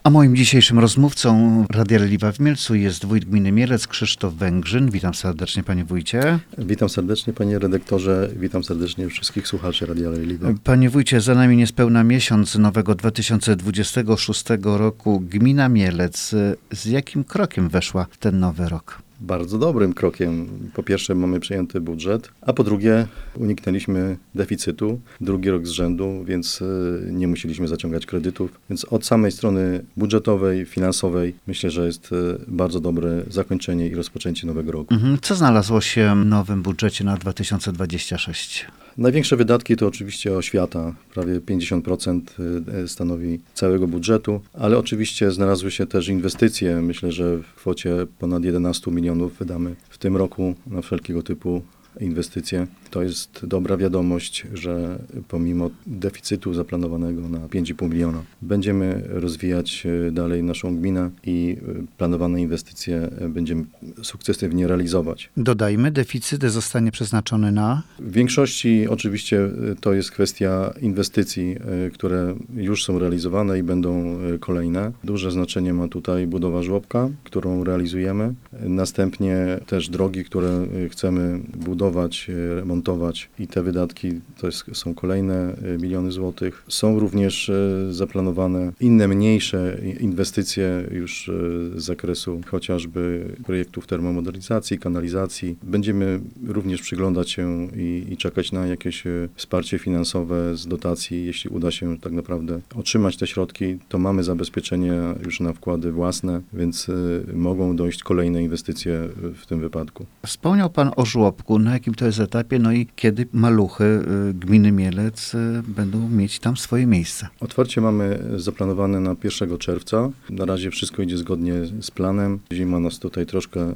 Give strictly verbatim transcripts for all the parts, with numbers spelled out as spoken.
A moim dzisiejszym rozmówcą Radia Reliwa w Mielcu jest wójt gminy Mielec Krzysztof Węgrzyn. Witam serdecznie, panie wójcie. Witam serdecznie, panie redaktorze. Witam serdecznie wszystkich słuchaczy Radia Reliwa. Panie wójcie, za nami niespełna miesiąc nowego dwa tysiące dwudziestego szóstego roku. Gmina Mielec z jakim krokiem weszła w ten nowy rok? Bardzo dobrym krokiem. Po pierwsze mamy przejęty budżet, a po drugie uniknęliśmy deficytu drugi rok z rzędu, więc nie musieliśmy zaciągać kredytów. Więc od samej strony budżetowej, finansowej myślę, że jest bardzo dobre zakończenie i rozpoczęcie nowego roku. Co znalazło się w nowym budżecie na dwa tysiące dwudziesty szósty? Największe wydatki to oczywiście oświata, prawie pięćdziesiąt procent stanowi całego budżetu, ale oczywiście znalazły się też inwestycje. Myślę, że w kwocie ponad jedenaście milionów wydamy w tym roku na wszelkiego typu inwestycje. To jest dobra wiadomość, że pomimo deficytu zaplanowanego na pięć i pół miliona będziemy rozwijać dalej naszą gminę i planowane inwestycje będziemy sukcesywnie realizować. Dodajmy, deficyt zostanie przeznaczony na? W większości oczywiście to jest kwestia inwestycji, które już są realizowane i będą kolejne. Duże znaczenie ma tutaj budowa żłobka, którą realizujemy. Następnie też drogi, które chcemy budować, remontować i te wydatki to jest, są kolejne miliony złotych. Są również zaplanowane inne mniejsze inwestycje już z zakresu chociażby projektów termomodernizacji, kanalizacji. Będziemy również przyglądać się i, i czekać na jakieś wsparcie finansowe z dotacji. Jeśli uda się tak naprawdę otrzymać te środki, to mamy zabezpieczenie już na wkłady własne, więc mogą dojść kolejne inwestycje w tym wypadku. Wspomniał pan o żłobku. Na jakim to jest etapie? No i kiedy maluchy gminy Mielec będą mieć tam swoje miejsce? Otwarcie mamy zaplanowane na pierwszego czerwca. Na razie wszystko idzie zgodnie z planem. Zima nas tutaj troszkę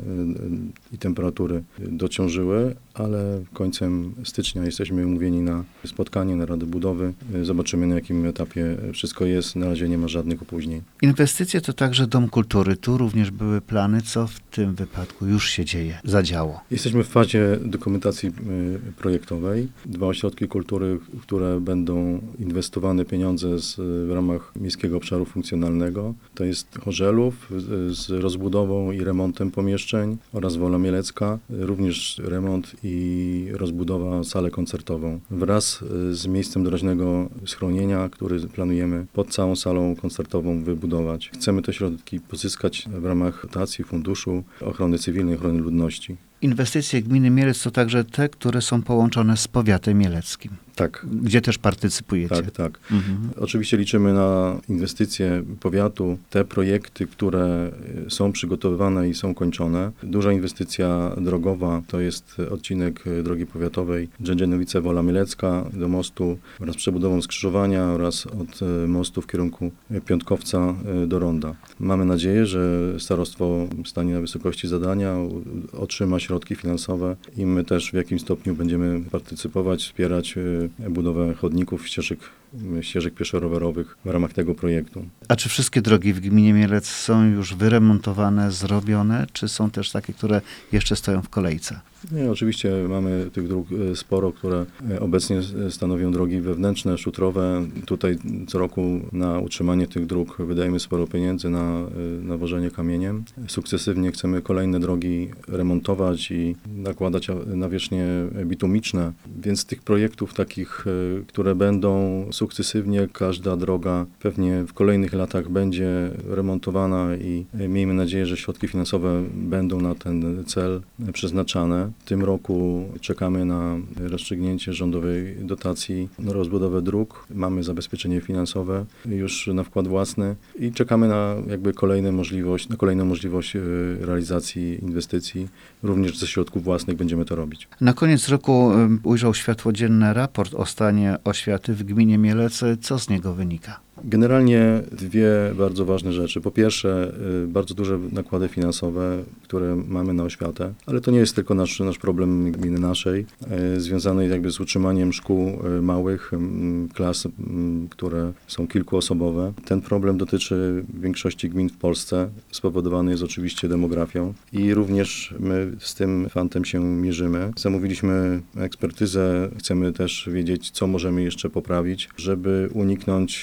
i temperatury dociążyły, ale końcem stycznia jesteśmy umówieni na spotkanie, na Radę Budowy. Zobaczymy, na jakim etapie wszystko jest. Na razie nie ma żadnych opóźnień. Inwestycje to także Dom Kultury. Tu również były plany. Co w tym wypadku już się dzieje, zadziało? Jesteśmy w fazie dokumentacji projektowej. Dwa ośrodki kultury, w które będą inwestowane pieniądze z, w ramach Miejskiego Obszaru Funkcjonalnego. To jest Chorzelów z rozbudową i remontem pomieszczeń oraz Wola Mielecka. Również remont i rozbudowa salę koncertową wraz z miejscem doraźnego schronienia, który planujemy pod całą salą koncertową wybudować. Chcemy te środki pozyskać w ramach dotacji Funduszu Ochrony Cywilnej, Ochrony Ludności. Inwestycje gminy Mielec to także te, które są połączone z powiatem mieleckim. Tak. Gdzie też partycypujecie. Tak, tak. Mhm. Oczywiście liczymy na inwestycje powiatu, te projekty, które są przygotowywane i są kończone. Duża inwestycja drogowa to jest odcinek drogi powiatowej Drzędzienowice-Wola Mielecka do mostu oraz przebudową skrzyżowania oraz od mostu w kierunku Piątkowca do Ronda. Mamy nadzieję, że starostwo stanie na wysokości zadania, otrzyma środki finansowe i my też w jakimś stopniu będziemy partycypować, wspierać budowę chodników, ścieżek, ścieżek pieszo-rowerowych w ramach tego projektu. A czy wszystkie drogi w gminie Mielec są już wyremontowane, zrobione, czy są też takie, które jeszcze stoją w kolejce? Nie, oczywiście mamy tych dróg sporo, które obecnie stanowią drogi wewnętrzne, szutrowe. Tutaj co roku na utrzymanie tych dróg wydajemy sporo pieniędzy na nawożenie kamieniem. Sukcesywnie chcemy kolejne drogi remontować i nakładać nawierzchnie bitumiczne, więc tych projektów takich, które będą sukcesywnie, każda droga pewnie w kolejnych latach będzie remontowana i miejmy nadzieję, że środki finansowe będą na ten cel przeznaczane. W tym roku czekamy na rozstrzygnięcie rządowej dotacji na rozbudowę dróg. Mamy zabezpieczenie finansowe już na wkład własny i czekamy na jakby kolejne możliwość, na kolejną możliwość realizacji inwestycji. Również ze środków własnych będziemy to robić. Na koniec roku ujrzał światło dzienne raport o stanie oświaty w gminie Mielec. Co z niego wynika? Generalnie dwie bardzo ważne rzeczy. Po pierwsze, bardzo duże nakłady finansowe, które mamy na oświatę, ale to nie jest tylko nasz, nasz problem gminy naszej, związany jakby z utrzymaniem szkół małych, klas, które są kilkuosobowe. Ten problem dotyczy większości gmin w Polsce, spowodowany jest oczywiście demografią i również my z tym fantem się mierzymy. Zamówiliśmy ekspertyzę, chcemy też wiedzieć, co możemy jeszcze poprawić, żeby uniknąć w przyszłości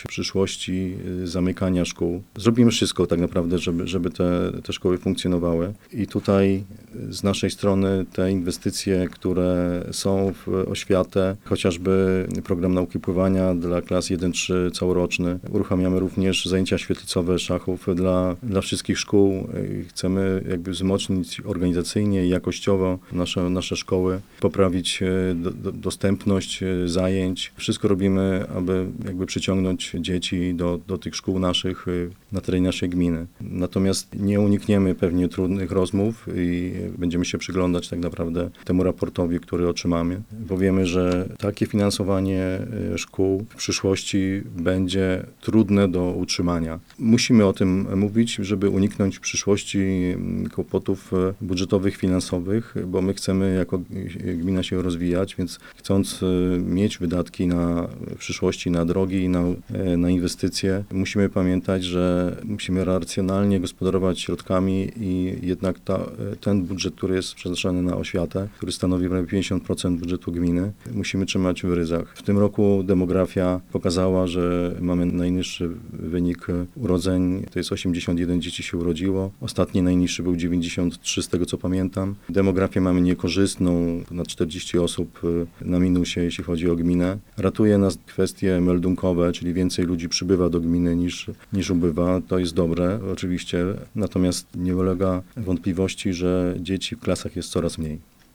możliwości zamykania szkół. Zrobimy wszystko tak naprawdę, żeby, żeby te, te szkoły funkcjonowały. I tutaj z naszej strony te inwestycje, które są w oświatę, chociażby program nauki pływania dla klas jeden trzy całoroczny. Uruchamiamy również zajęcia świetlicowe szachów dla, dla wszystkich szkół. Chcemy jakby wzmocnić organizacyjnie i jakościowo nasze, nasze szkoły, poprawić do, do, dostępność zajęć. Wszystko robimy, aby jakby przyciągnąć dzieci do, do tych szkół naszych na terenie naszej gminy. Natomiast nie unikniemy pewnie trudnych rozmów i będziemy się przyglądać tak naprawdę temu raportowi, który otrzymamy, bo wiemy, że takie finansowanie szkół w przyszłości będzie trudne do utrzymania. Musimy o tym mówić, żeby uniknąć w przyszłości kłopotów budżetowych, finansowych, bo my chcemy jako gmina się rozwijać, więc chcąc mieć wydatki na w przyszłości na drogi, na, na inwestycje, musimy pamiętać, że musimy racjonalnie gospodarować środkami i jednak ta, ten budżet, który jest przeznaczony na oświatę, który stanowi prawie pięćdziesiąt procent budżetu gminy, musimy trzymać w ryzach. W tym roku demografia pokazała, że mamy najniższy wynik urodzeń, to jest osiemdziesiąt jeden dzieci się urodziło. Ostatni najniższy był dziewięćdziesiąt trzy z tego co pamiętam. Demografię mamy niekorzystną, na czterdzieści osób na minusie, jeśli chodzi o gminę. Ratuje nas kwestie meldunkowe, czyli więcej ludzi przybywa do gminy niż, niż ubywa. To jest dobre oczywiście, natomiast nie ulega wątpliwości, że dzieci w klasach jest coraz mniej.